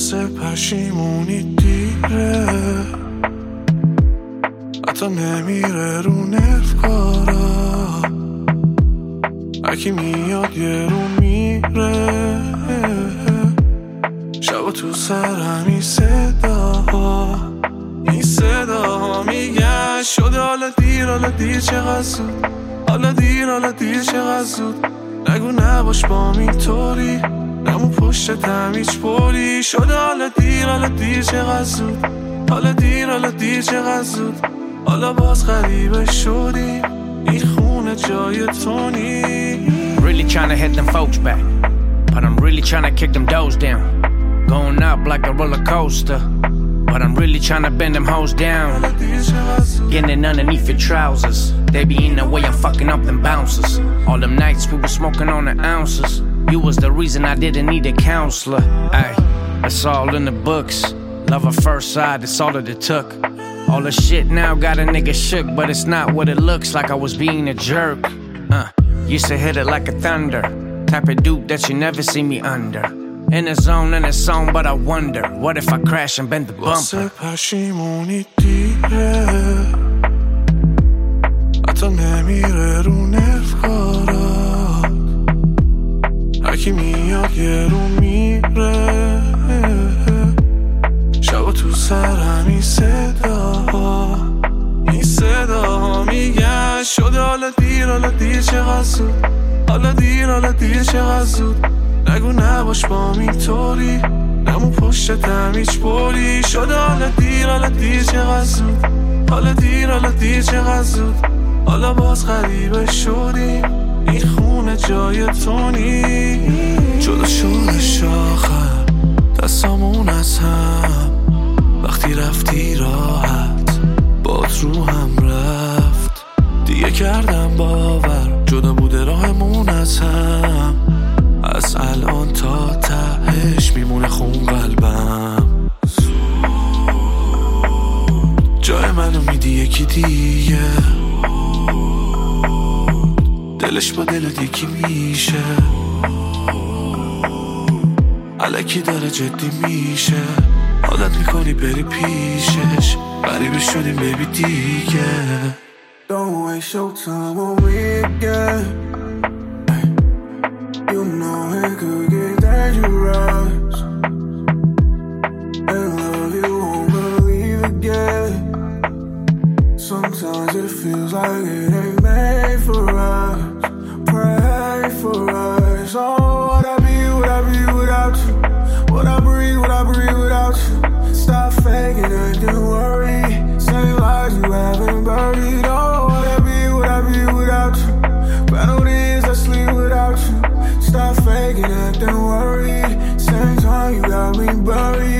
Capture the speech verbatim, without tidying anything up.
واسه پشیمونی دیره، حتی نمیره رو نفکارا، هرکی میاد یه رو میره، شبا تو سرم این صداها، این صداها میگن شده حالا دیر، حالا دیر چقدر زود، حالا دیر، حالا دیر چقدر زود، نگو نباش با اینطوری، نمون پشتم هیچ پولی، شده حالا دیر، حالا دیر چقدر زود، حالا دیر، حالا دیر چقدر زود، حالا باز غریبه شدیم، این خونه جای تو نیست. Really tryna hit them folks back, but I'm really tryna kick them doors down. Going up like a roller coaster, but I'm really tryna bend them hoes down. Getting underneath your trousers, they be in the way I'm fucking up them bouncers. All them nights we were smoking on the ounces, you was the reason I didn't need a counselor. Ay, it's all in the books, love at first sight, that's all that it took. All the shit now got a nigga shook, but it's not what it looks like. I was being a jerk. Uh, used to hit it like a thunder, type of dude that you never see me under. In the zone, in the zone, but I wonder, what if I crash and bend the bumper? واسه پشیمونی دیره، حتی نمیره رو نفکارا، هرکی میاد یه رو میره، شبا تو سرم این صداها، این صداها میگن شده حالا دیر، حالا دیر چقدر زود، حالا دیر، حالا دیر چقدر زود، نگو نباش با اینطوری، نمون پشتم هیچ پولی، شده حالا دیر، حالا دیر چقدر زود، حالا دیر، حالا دیر چقدر زود، حالا باز غریبه شدیم، این خونه جای تو نیست. جدا شده شاخم دستامون از هم، وقتی رفتی راحت باد رو هم رفت، دیگه کردم باور جدا بوده راهمون از هم، از الان تا تهش میمونه خون قلبم، جای منو میدی یکی دیگه، دلش با دلت یکی میشه، الکی داره جدی میشه، عادت میکنی بری پیشش، غریبه شدیم ببی دیگه. Don't waste your time on me again, you know it could get dangerous, and love you won't believe again, sometimes it feels like it ain't made for us, pray for us, oh would I be, would I be without you, would I breathe, would I breathe without you, stop faking and don't worry, same lies you haven't buried, oh would I be, would I be without you, penalties I sleep without you, stop faking and don't worry, same time you got me buried.